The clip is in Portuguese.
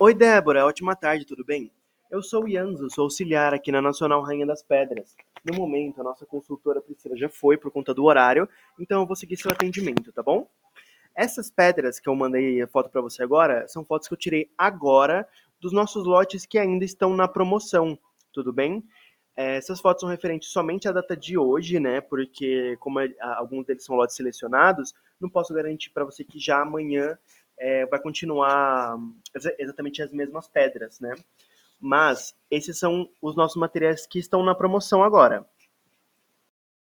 Oi, Débora, ótima tarde, tudo bem? Eu sou o Ianzo, sou auxiliar aqui na Nacional Rainha das Pedras. No momento, a nossa consultora Priscila já foi por conta do horário, então eu vou seguir seu atendimento, tá bom? Essas pedras que eu mandei a foto para você agora, são fotos que eu tirei agora dos nossos lotes que ainda estão na promoção, tudo bem? Essas fotos são referentes somente à data de hoje, né? Porque como alguns deles são lotes selecionados, não posso garantir para você que já amanhã vai continuar exatamente as mesmas pedras, né? Mas esses são os nossos materiais que estão na promoção agora.